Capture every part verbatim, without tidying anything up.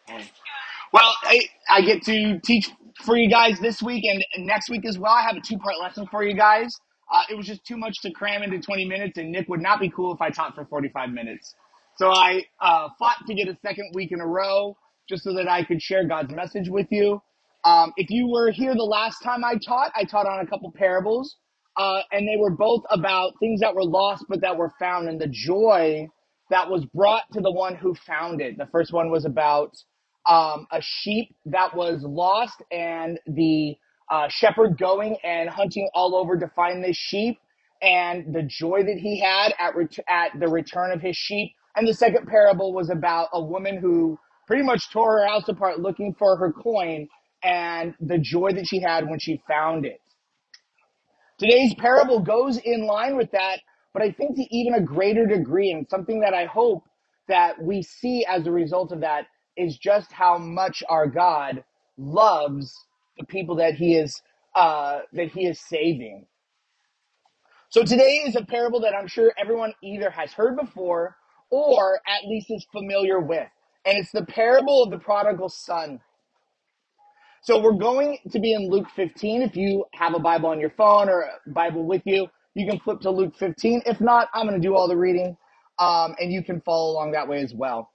Well, I, I get to teach for you guys this week and next week as well. I have a two part lesson for you guys. Uh, it was just too much to cram into twenty minutes, and Nick would not be cool if I taught for forty-five minutes. So I uh, fought to get a second week in a row just so that I could share God's message with you. Um, if you were here the last time I taught, I taught on a couple parables, uh, and they were both about things that were lost but that were found, and the joy that was brought to the one who found it. The first one was about um, a sheep that was lost, and the uh, shepherd going and hunting all over to find this sheep, and the joy that he had at ret- at the return of his sheep. And the second parable was about a woman who pretty much tore her house apart looking for her coin, and the joy that she had when she found it. Today's parable goes in line with that, but I think to even a greater degree, and something that I hope that we see as a result of that is just how much our God loves the people that he is uh, that he is saving. So today is a parable that I'm sure everyone either has heard before or at least is familiar with, and it's the parable of the prodigal son. So we're going to be in Luke fifteen. If you have a Bible on your phone or a Bible with you, you can flip to Luke fifteen. If not, I'm going to do all the reading, um, and you can follow along that way as well.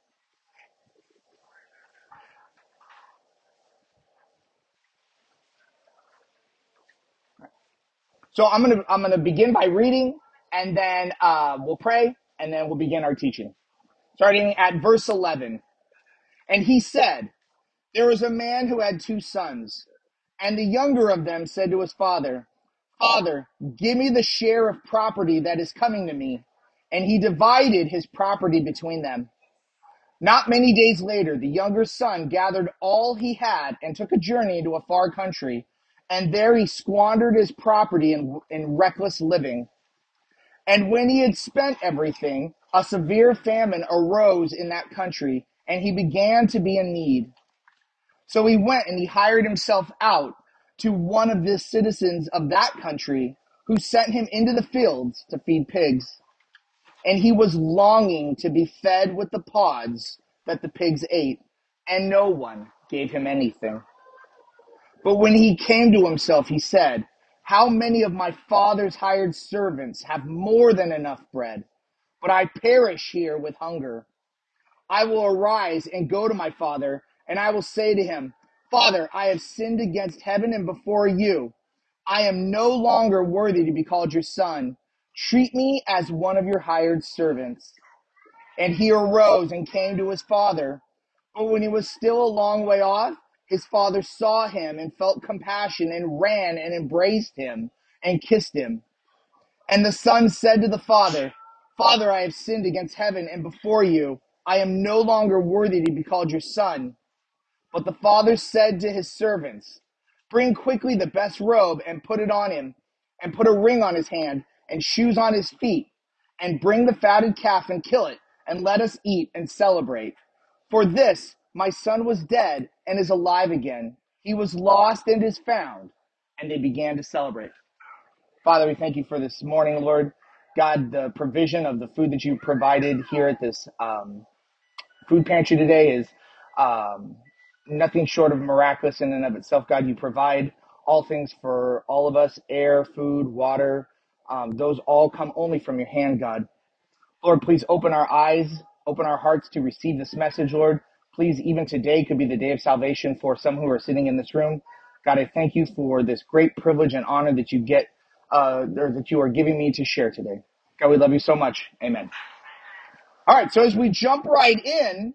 So I'm going to I'm going to begin by reading, and then uh, we'll pray, and then we'll begin our teaching. Starting at verse eleven. And he said, "There was a man who had two sons, and the younger of them said to his father, 'Father, give me the share of property that is coming to me.' And he divided his property between them. Not many days later, the younger son gathered all he had and took a journey into a far country, and there he squandered his property in, in reckless living. And when he had spent everything, a severe famine arose in that country, and he began to be in need. So he went and he hired himself out to one of the citizens of that country, who sent him into the fields to feed pigs. And he was longing to be fed with the pods that the pigs ate, and no one gave him anything. But when he came to himself, he said, 'How many of my father's hired servants have more than enough bread, but I perish here with hunger? I will arise and go to my father, and I will say to him, Father, I have sinned against heaven and before you. I am no longer worthy to be called your son. Treat me as one of your hired servants.' And he arose and came to his father. But when he was still a long way off, his father saw him and felt compassion and ran and embraced him and kissed him. And the son said to the father, 'Father, I have sinned against heaven and before you. I am no longer worthy to be called your son.' But the father said to his servants, 'Bring quickly the best robe and put it on him, and put a ring on his hand and shoes on his feet, and bring the fatted calf and kill it, and let us eat and celebrate. For this, my son was dead and is alive again. He was lost and is found.' And they began to celebrate." Father, we thank you for this morning, Lord. God, the provision of the food that you provided here at this um, food pantry today is um, nothing short of miraculous in and of itself. God, you provide all things for all of us: air, food, water. Um, those all come only from your hand, God. Lord, please open our eyes, open our hearts to receive this message, Lord. Please, even today could be the day of salvation for some who are sitting in this room. God, I thank you for this great privilege and honor that you get, uh, or that you are giving me to share today. God, we love you so much. Amen. All right, so as we jump right in,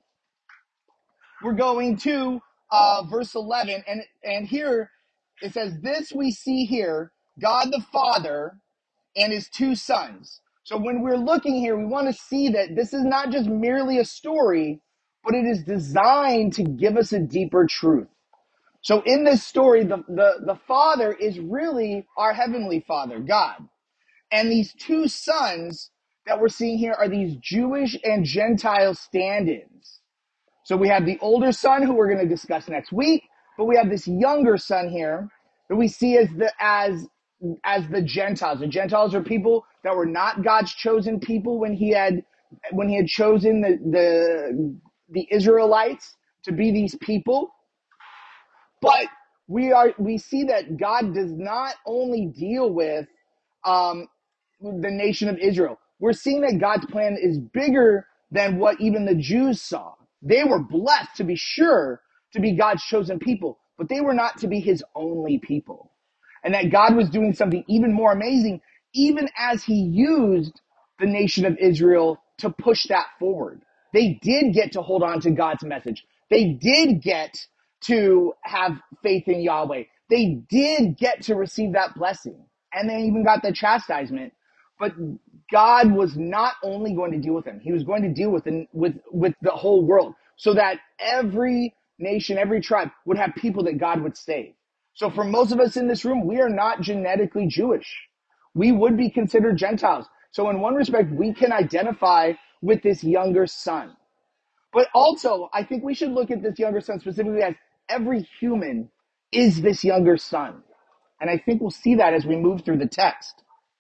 we're going to uh, verse eleven, and and here it says, "This we see here, God the Father and his two sons." So when we're looking here, we want to see that this is not just merely a story, but it is designed to give us a deeper truth. So in this story, the, the, the Father is really our Heavenly Father, God. And these two sons that we're seeing here are these Jewish and Gentile stand-ins. So we have the older son, who we're going to discuss next week, but we have this younger son here that we see as the as as the Gentiles. The Gentiles are people that were not God's chosen people when he had when he had chosen the the, the Israelites to be these people, but we are we see that God does not only deal with um, the nation of Israel. We're seeing that God's plan is bigger than what even the Jews saw. They were blessed, to be sure, to be God's chosen people, but they were not to be his only people. And that God was doing something even more amazing, even as he used the nation of Israel to push that forward. They did get to hold on to God's message. They did get to have faith in Yahweh. They did get to receive that blessing. And they even got the chastisement. But God was not only going to deal with them, he was going to deal with, the, with, with the whole world, so that every nation, every tribe would have people that God would save. So for most of us in this room, we are not genetically Jewish. We would be considered Gentiles. So in one respect, we can identify with this younger son. But also, I think we should look at this younger son specifically as every human is this younger son. And I think we'll see that as we move through the text.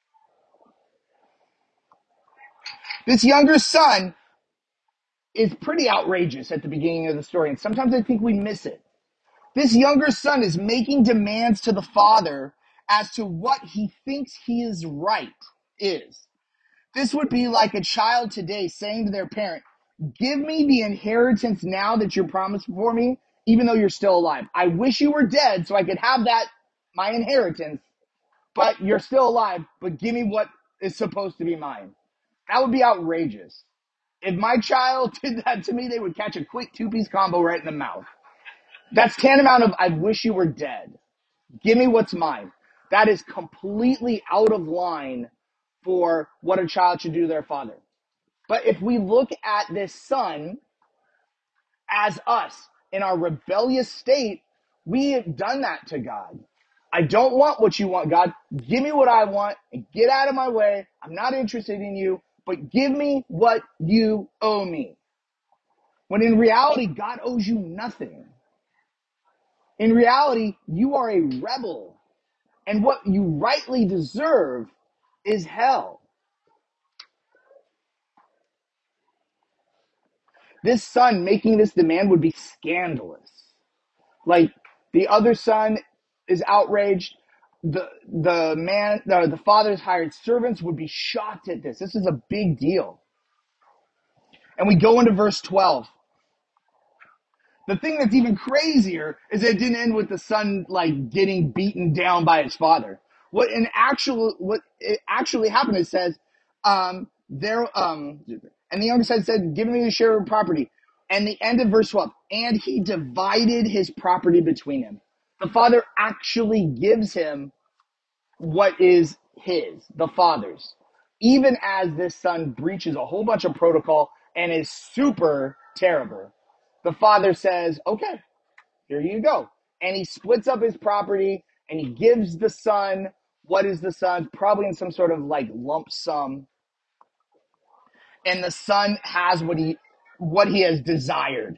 This younger son is pretty outrageous at the beginning of the story, and sometimes I think we miss it. This younger son is making demands to the father as to what he thinks he is right is. This would be like a child today saying to their parent, give me the inheritance now that you're promised for me, even though you're still alive. I wish you were dead so I could have that, my inheritance, but you're still alive, but give me what is supposed to be mine. That would be outrageous. If my child did that to me, they would catch a quick two-piece combo right in the mouth. That's tantamount of, I wish you were dead. Give me what's mine. That is completely out of line for what a child should do to their father. But if we look at this son as us in our rebellious state, we have done that to God. I don't want what you want, God. Give me what I want and get out of my way. I'm not interested in you, but give me what you owe me. When in reality, God owes you nothing. In reality, you are a rebel, and what you rightly deserve is hell. This son making this demand would be scandalous. Like, the other son is outraged. The the man, the, the father's hired servants would be shocked at this. This is a big deal. And we go into verse twelve. The thing that's even crazier is it didn't end with the son like getting beaten down by his father. What in actual what it actually happened, it says, um, there um and the younger son said, give me the share of property. And the end of verse twelve, and he divided his property between him. The father actually gives him what is his, the father's. Even as this son breaches a whole bunch of protocol and is super terrible, the father says, okay, here you go. And he splits up his property and he gives the son what is the son's, probably in some sort of like lump sum. And the son has what he what he has desired.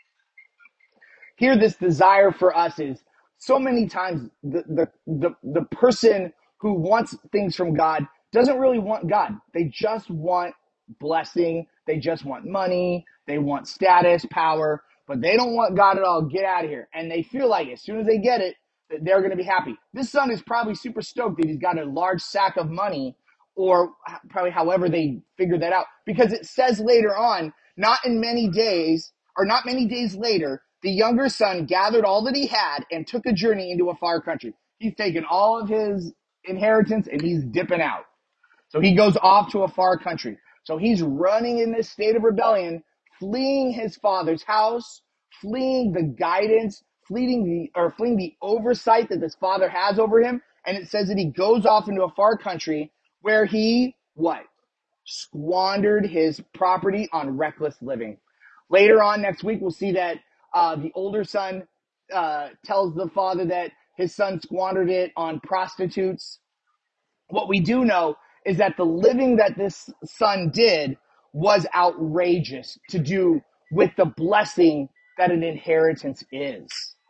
Here, this desire for us is so many times the, the, the, the person who wants things from God doesn't really want God. They just want blessing. They just want money. They want status, power, but they don't want God at all. Get out of here. And they feel like as soon as they get it, that they're going to be happy. This son is probably super stoked that he's got a large sack of money, or probably however they figured that out, because it says later on, not in many days, or not many days later, the younger son gathered all that he had and took a journey into a far country. He's taken all of his inheritance and he's dipping out. So he goes off to a far country. So he's running in this state of rebellion, fleeing his father's house, fleeing the guidance, fleeing the, or fleeing the oversight that this father has over him. And it says that he goes off into a far country where he, what? Squandered his property on reckless living. Later on next week, we'll see that uh, the older son uh, tells the father that his son squandered it on prostitutes. What we do know is that the living that this son did was outrageous to do with the blessing that an inheritance is.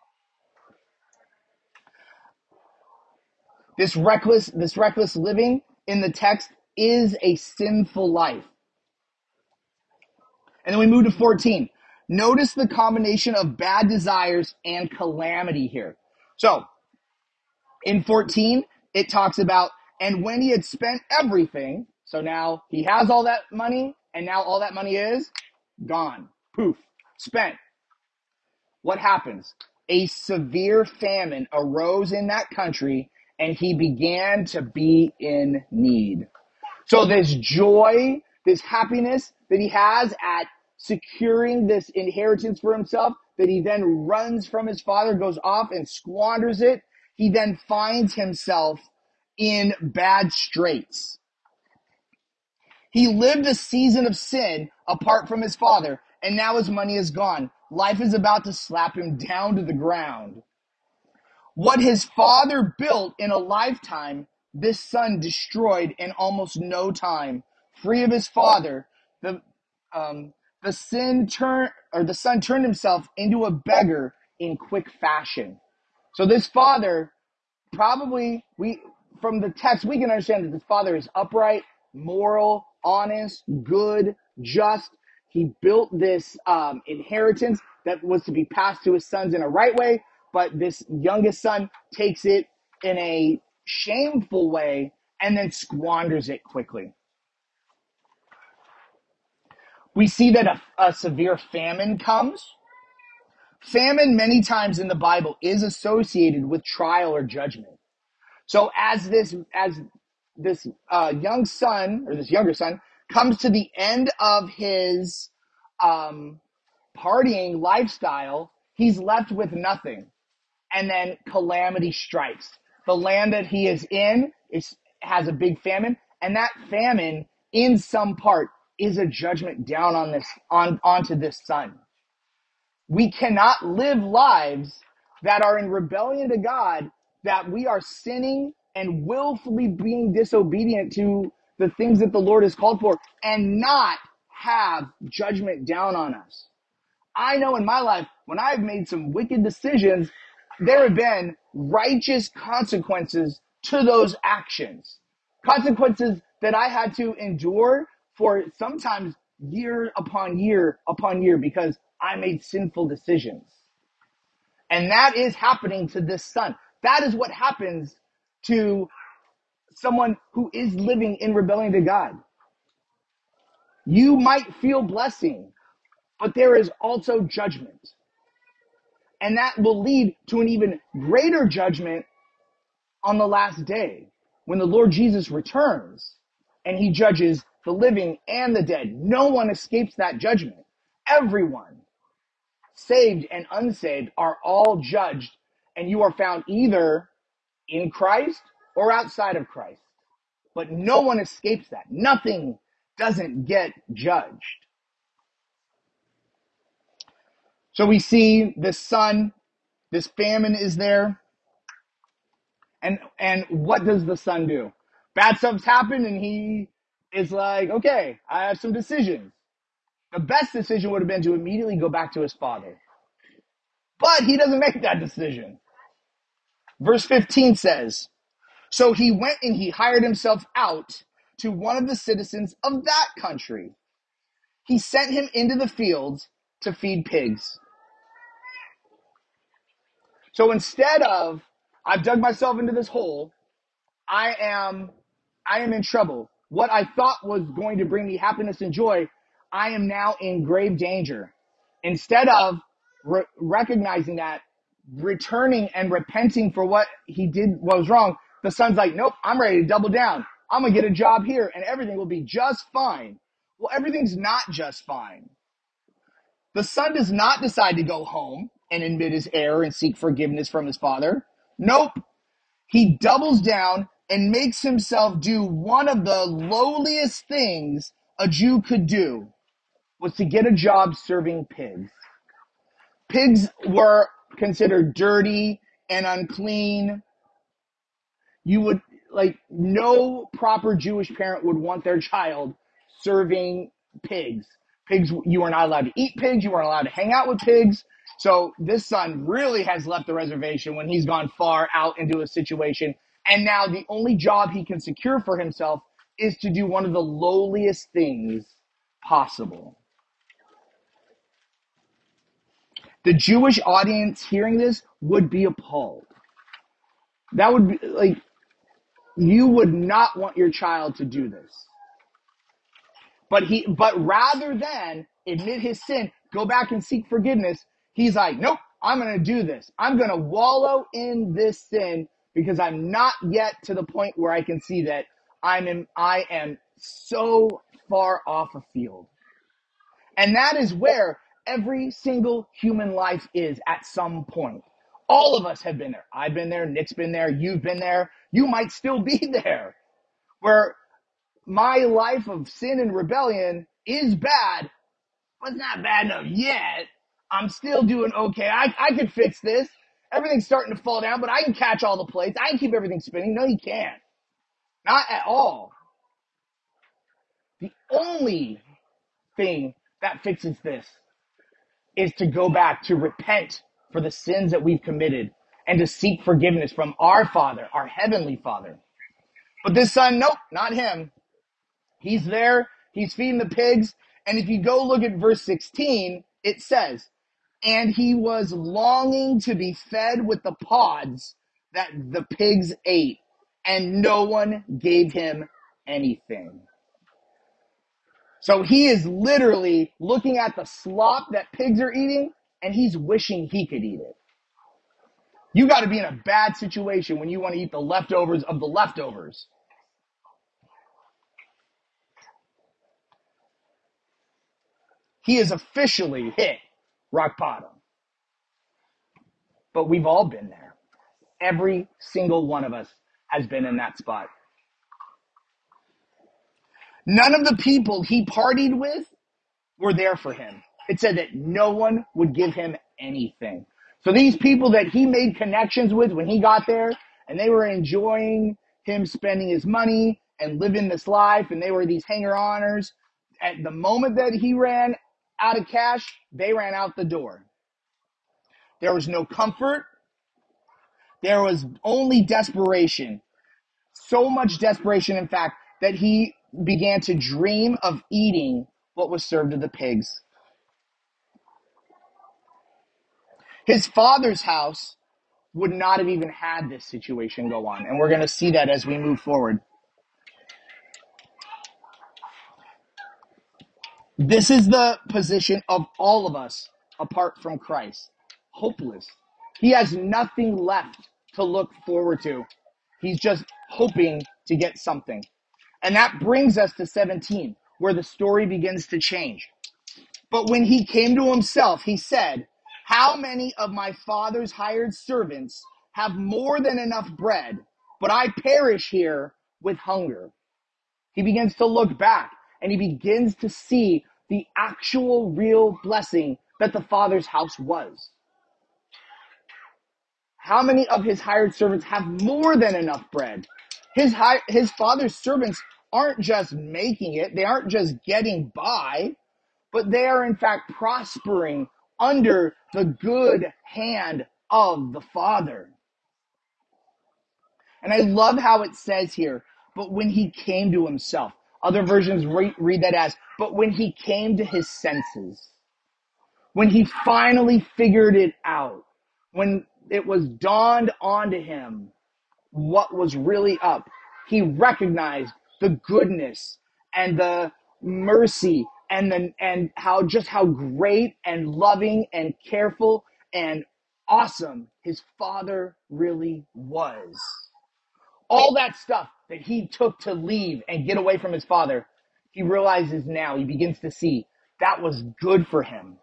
This reckless, this reckless living in the text is a sinful life. And then we move to fourteen. Notice the combination of bad desires and calamity here. So in fourteen, it talks about, and when he had spent everything, so now he has all that money, and now all that money is gone. Poof, spent. What happens? A severe famine arose in that country, and he began to be in need. So this joy, this happiness that he has at securing this inheritance for himself, that he then runs from his father, goes off and squanders it, he then finds himself in bad straits. He lived a season of sin apart from his father, and now his money is gone. Life is about to slap him down to the ground. What his father built in a lifetime, this son destroyed in almost no time. Free of his father, the um, the sin turn or the son turned himself into a beggar in quick fashion. So this father, probably we from the text we can understand that this father is upright, moral, honest, good, just. He built this um, inheritance that was to be passed to his sons in a right way, but this youngest son takes it in a shameful way and then squanders it quickly. We see that a, a severe famine comes. Famine many times in the Bible is associated with trial or judgment. So as this as this uh, young son or this younger son comes to the end of his um, partying lifestyle, he's left with nothing, and then calamity strikes. The land that he is in is has a big famine, and that famine, in some part, is a judgment down on this on onto this son. We cannot live lives that are in rebellion to God, that we are sinning and willfully being disobedient to the things that the Lord has called for, and not have judgment down on us. I know in my life, when I've made some wicked decisions, there have been righteous consequences to those actions. Consequences that I had to endure for sometimes year upon year upon year because I made sinful decisions. And that is happening to this son. That is what happens to someone who is living in rebellion to God. You might feel blessing, but there is also judgment. And that will lead to an even greater judgment on the last day when the Lord Jesus returns and he judges the living and the dead. No one escapes that judgment. Everyone, saved and unsaved, are all judged, and you are found either in Christ or outside of Christ. But no one escapes that. Nothing doesn't get judged. So we see the son, this famine is there. And and what does the son do? Bad stuff's happened and he is like, okay, I have some decisions. The best decision would have been to immediately go back to his father. But he doesn't make that decision. Verse fifteen says, so he went and he hired himself out to one of the citizens of that country. He sent him into the fields to feed pigs. So instead of, I've dug myself into this hole, I am, I am in trouble. What I thought was going to bring me happiness and joy, I am now in grave danger. Instead of re- recognizing that, returning and repenting for what he did was wrong, the son's like, nope, I'm ready to double down. I'm going to get a job here and everything will be just fine. Well, everything's not just fine. The son does not decide to go home and admit his error and seek forgiveness from his father. Nope. He doubles down and makes himself do one of the lowliest things a Jew could do, was to get a job serving pigs. Pigs were considered dirty and unclean. You would, like, no proper Jewish parent would want their child serving pigs. Pigs, you are not allowed to eat pigs. You weren't allowed to hang out with pigs. So this son really has left the reservation when he's gone far out into a situation. And now the only job he can secure for himself is to do one of the lowliest things possible. The Jewish audience hearing this would be appalled. That would be like, you would not want your child to do this. But he, but rather than admit his sin, go back and seek forgiveness, he's like, nope, I'm going to do this. I'm going to wallow in this sin because I'm not yet to the point where I can see that I'm in, I am so far off a field. And that is where every single human life is at some point. All of us have been there. I've been there. Nick's been there. You've been there. You might still be there. Where my life of sin and rebellion is bad, but it's not bad enough yet. I'm still doing okay. I, I can fix this. Everything's starting to fall down, but I can catch all the plates. I can keep everything spinning. No, you can't. Not at all. The only thing that fixes this is to go back to repent for the sins that we've committed and to seek forgiveness from our Father, our Heavenly Father. But this son, nope, not him. He's there. He's feeding the pigs. And if you go look at verse sixteen, it says, and he was longing to be fed with the pods that the pigs ate, and no one gave him anything. So he is literally looking at the slop that pigs are eating, and he's wishing he could eat it. You got to be in a bad situation when you want to eat the leftovers of the leftovers. He is officially hit rock bottom. But we've all been there. Every single one of us has been in that spot. None of the people he partied with were there for him. It said that no one would give him anything. So these people that he made connections with when he got there, and they were enjoying him spending his money and living this life, and they were these hanger-oners, at the moment that he ran out of cash, they ran out the door. There was no comfort. There was only desperation. So much desperation, in fact, that he began to dream of eating what was served to the pigs. His father's house would not have even had this situation go on. And we're going to see that as we move forward. This is the position of all of us apart from Christ. Hopeless. He has nothing left to look forward to. He's just hoping to get something. And that brings us to seventeen, where the story begins to change. But when he came to himself, he said, how many of my father's hired servants have more than enough bread, but I perish here with hunger? He begins to look back, and he begins to see the actual real blessing that the father's house was. How many of his hired servants have more than enough bread? His high, his father's servants aren't just making it. They aren't just getting by, but they are in fact prospering under the good hand of the Father. And I love how it says here, but when he came to himself. Other versions read, read that as, but when he came to his senses. When he finally figured it out. When it was dawned onto him what was really up. He recognized the goodness and the mercy and the, and how just how great and loving and careful and awesome his father really was. All that stuff that he took to leave and get away from his father, he realizes now, he begins to see that was good for him.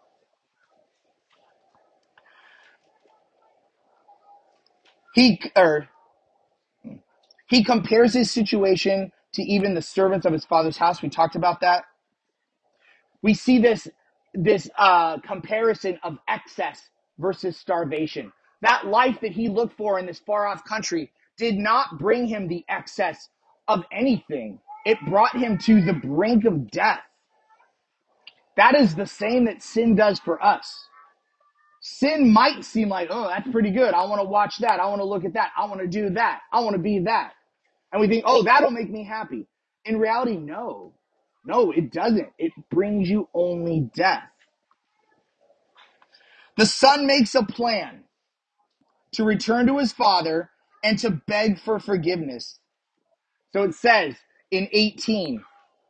He, or, he compares his situation to even the servants of his father's house. We talked about that. We see this, this uh, comparison of excess versus starvation. That life that he looked for in this far-off country did not bring him the excess of anything. It brought him to the brink of death. That is the same that sin does for us. Sin might seem like, oh, that's pretty good. I want to watch that. I want to look at that. I want to do that. I want to be that. And we think, oh, that'll make me happy. In reality, no. No, it doesn't. It brings you only death. The son makes a plan to return to his father and to beg for forgiveness. So it says in eighteen,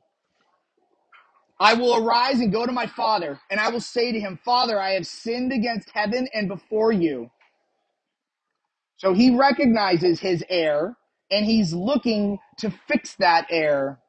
I will arise and go to my father, and I will say to him, Father, I have sinned against heaven and before you. So he recognizes his error, and he's looking to fix that error.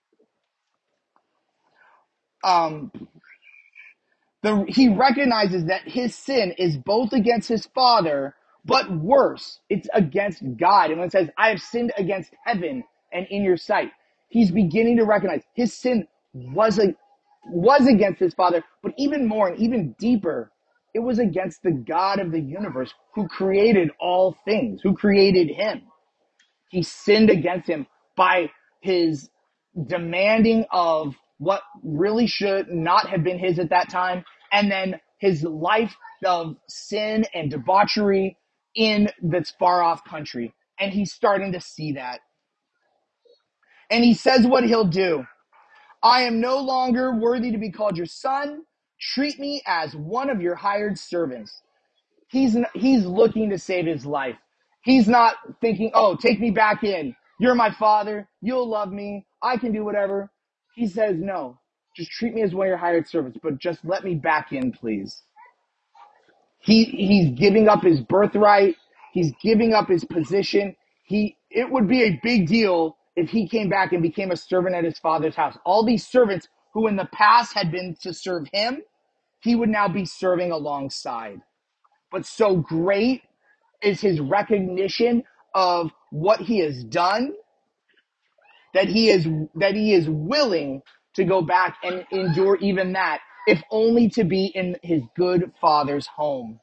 Um, the, he recognizes that his sin is both against his father, but worse, it's against God. And when it says, I have sinned against heaven and in your sight, he's beginning to recognize his sin was a, was against his father, but even more and even deeper, it was against the God of the universe who created all things, who created him. He sinned against him by his demanding of what really should not have been his at that time, and then his life of sin and debauchery in this far off country. And he's starting to see that. And he says what he'll do. I am no longer worthy to be called your son. Treat me as one of your hired servants. He's he's looking to save his life. He's not thinking, oh, take me back in. You're my father. You'll love me. I can do whatever. He says, no, just treat me as one of your hired servants, but just let me back in, please. He he's giving up his birthright. He's giving up his position. He it would be a big deal if he came back and became a servant at his father's house. All these servants who in the past had been to serve him, he would now be serving alongside. But so great is his recognition of what he has done that he is that he is willing to go back and endure even that, if only to be in his good father's home.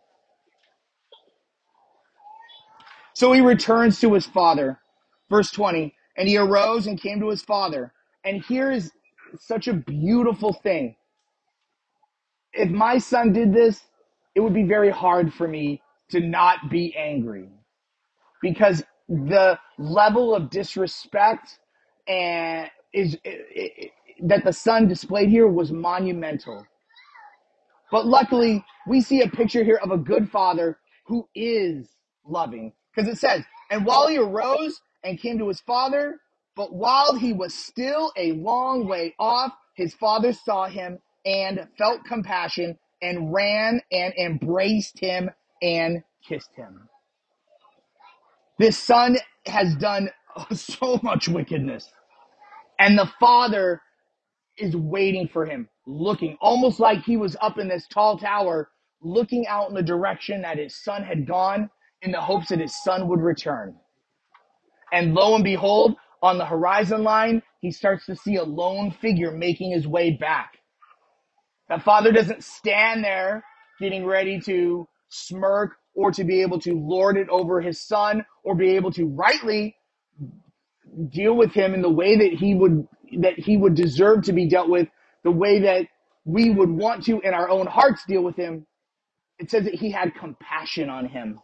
So he returns to his father. Verse twenty, and he arose and came to his father. And here is such a beautiful thing. If my son did this, it would be very hard for me to not be angry, because the level of disrespect and is it, it, that the son displayed here was monumental. But luckily, we see a picture here of a good father who is loving, because it says, and while he arose and came to his father, but while he was still a long way off, his father saw him and felt compassion and ran and embraced him and kissed him. This son has done so much wickedness, and the father is waiting for him, looking, almost like he was up in this tall tower, looking out in the direction that his son had gone in the hopes that his son would return. And lo and behold, on the horizon line, he starts to see a lone figure making his way back. That father doesn't stand there getting ready to smirk or to be able to lord it over his son or be able to rightly deal with him in the way that he would that he would deserve to be dealt with, the way that we would want to in our own hearts deal with him. It says that he had compassion on him.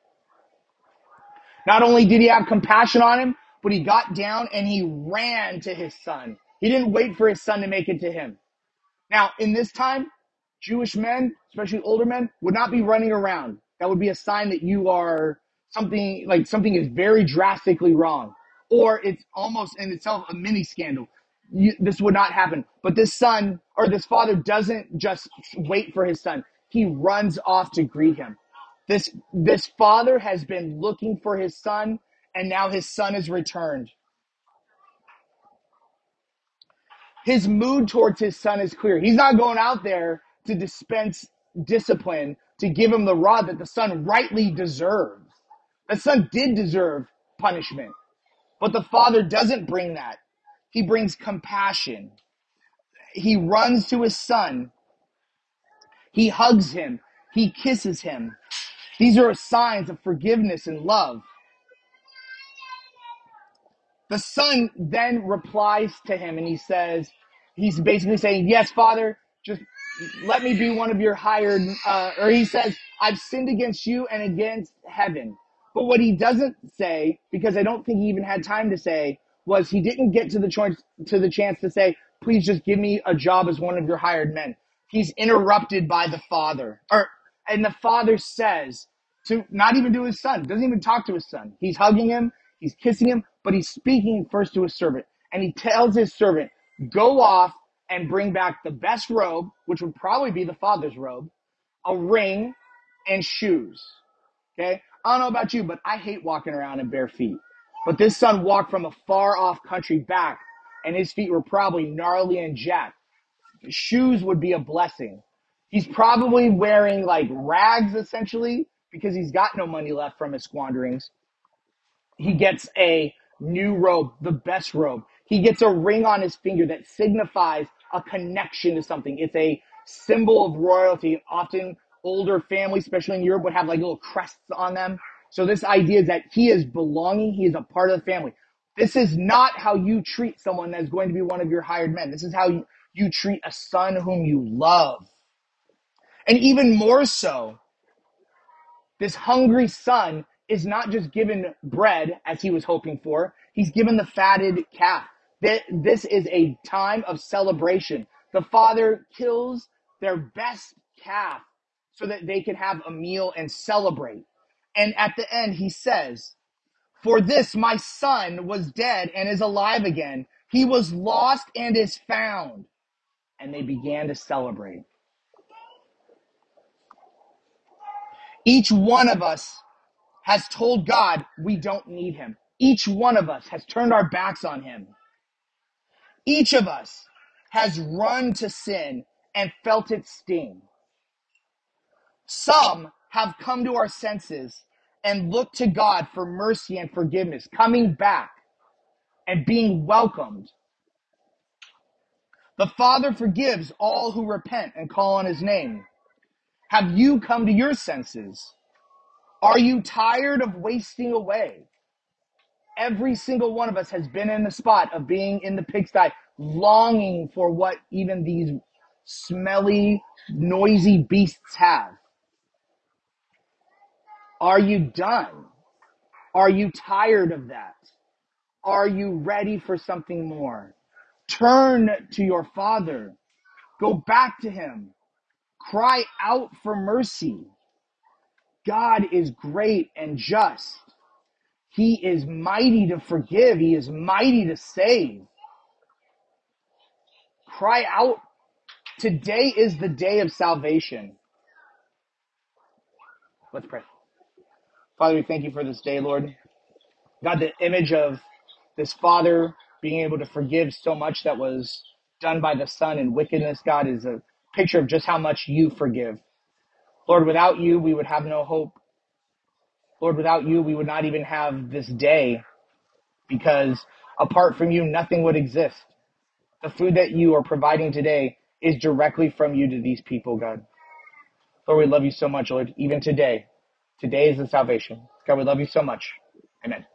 Not only did he have compassion on him, but he got down and he ran to his son. He didn't wait for his son to make it to him. Now, in this time, Jewish men, especially older men, would not be running around. That would be a sign that you are something, like something is very drastically wrong. Or it's almost in itself a mini scandal. You, this would not happen. But this son, or this father, doesn't just wait for his son. He runs off to greet him. This, this father has been looking for his son, and now his son has returned. His mood towards his son is clear. He's not going out there to dispense discipline, to give him the rod that the son rightly deserves. The son did deserve punishment, but the father doesn't bring that. He brings compassion. He runs to his son. He hugs him. He kisses him. These are signs of forgiveness and love. The son then replies to him and he says, he's basically saying, yes, Father, just let me be one of your hired, uh, or he says, I've sinned against you and against heaven. But what he doesn't say, because I don't think he even had time to say, was he didn't get to the choice, to the chance to say, please just give me a job as one of your hired men. He's interrupted by the father, or And the father says to not even to his son, doesn't even talk to his son. He's hugging him, he's kissing him, but he's speaking first to his servant. And he tells his servant, go off and bring back the best robe, which would probably be the father's robe, a ring, and shoes. Okay? I don't know about you, but I hate walking around in bare feet. But this son walked from a far off country back, and his feet were probably gnarly and jacked. Shoes would be a blessing. He's probably wearing like rags essentially because he's got no money left from his squanderings. He gets a new robe, the best robe. He gets a ring on his finger that signifies a connection to something. It's a symbol of royalty. Often older families, especially in Europe, would have like little crests on them. So this idea is that he is belonging. He is a part of the family. This is not how you treat someone that's going to be one of your hired men. This is how you, you treat a son whom you love. And even more so, this hungry son is not just given bread as he was hoping for. He's given the fatted calf. This is a time of celebration. The father kills their best calf so that they can have a meal and celebrate. And at the end, he says, for this, my son was dead and is alive again. He was lost and is found. And they began to celebrate. Each one of us has told God we don't need him. Each one of us has turned our backs on him. Each of us has run to sin and felt its sting. Some have come to our senses and looked to God for mercy and forgiveness, coming back and being welcomed. The Father forgives all who repent and call on his name. Have you come to your senses? Are you tired of wasting away? Every single one of us has been in the spot of being in the pigsty, longing for what even these smelly, noisy beasts have. Are you done? Are you tired of that? Are you ready for something more? Turn to your Father. Go back to him. Cry out for mercy. God is great and just. He is mighty to forgive. He is mighty to save. Cry out. Today is the day of salvation. Let's pray. Father, we thank you for this day, Lord. God, the image of this Father being able to forgive so much that was done by the Son in wickedness, God, is a picture of just how much you forgive. Lord, without you, we would have no hope. Lord, without you, we would not even have this day, because apart from you, nothing would exist. The food that you are providing today is directly from you to these people, God. Lord, we love you so much, Lord, even today. Today is the salvation. God, we love you so much. Amen.